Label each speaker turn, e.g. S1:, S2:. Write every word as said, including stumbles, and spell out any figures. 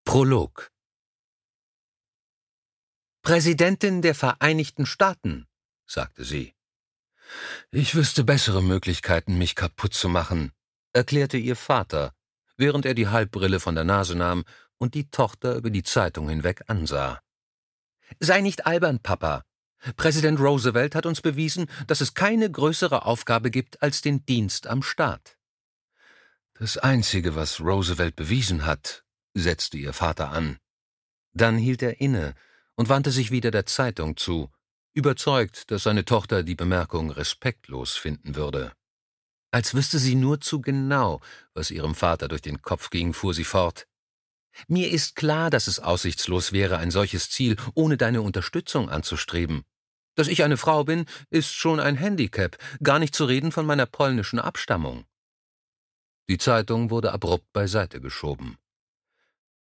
S1: Prolog. »Präsidentin der Vereinigten Staaten«, sagte sie. »Ich wüsste bessere Möglichkeiten, mich kaputt zu machen«, erklärte ihr Vater, während er die Halbbrille von der Nase nahm und die Tochter über die Zeitung hinweg ansah. »Sei nicht albern, Papa. Präsident Roosevelt hat uns bewiesen, dass es keine größere Aufgabe gibt als den Dienst am Staat.« »Das Einzige, was Roosevelt bewiesen hat«, setzte ihr Vater an. Dann hielt er inne und wandte sich wieder der Zeitung zu, überzeugt, dass seine Tochter die Bemerkung respektlos finden würde. Als wüsste sie nur zu genau, was ihrem Vater durch den Kopf ging, fuhr sie fort. »Mir ist klar, dass es aussichtslos wäre, ein solches Ziel ohne deine Unterstützung anzustreben. Dass ich eine Frau bin, ist schon ein Handicap, gar nicht zu reden von meiner polnischen Abstammung.« Die Zeitung wurde abrupt beiseite geschoben.